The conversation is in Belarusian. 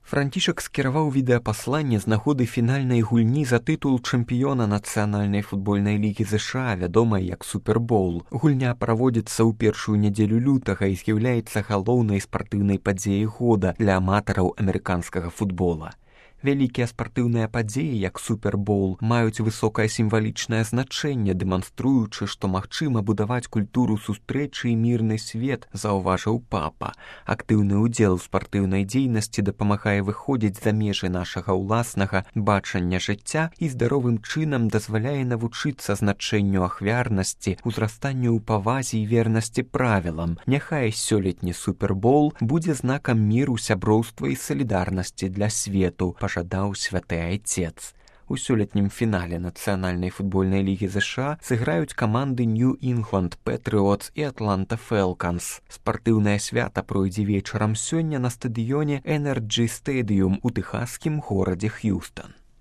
Францішак скіраваў відэапасланне з нагоды фінальнай гульні за тытул чэмпіёна нацыянальнай футбольнай лігі ЗША, вядомай як Супербоул. Гульня праводзіцца ў першую нядзелю лютага і з'яўляецца галоўнай спартыўнай падзеяй года для аматараў амерыканскага футбола. Вялікія спартыўныя падзеі, як Супербоул, маюць высокае сімвалічнае значэнне, дэманструючы, што магчыма будаваць культуру сустрэчы і мірны свет, заўважыў папа. Актыўны ўдзел у спартыўнай дзейнасці дапамагае выходзіць за межы нашага ўласнага бачання жыцця і здаровым чынам дазваляе навучыцца значэнню ахвярнасці, узрастанню ў павазе і вернасці правілам. Няхай сёлетні Супербоул будзе знакам міру, сяброўства і салідарнасці для свету, пажадаў святы айцец. У сёлетнім фінале нацыянальнай футбольнай лігі ЗША сыграюць каманды New England Patriots і Atlanta Falcons. Спартыўнае свята пройдзе вечарам сёння на стадыёне Energy Stadium у тэхасскім горадзе Х'юстон.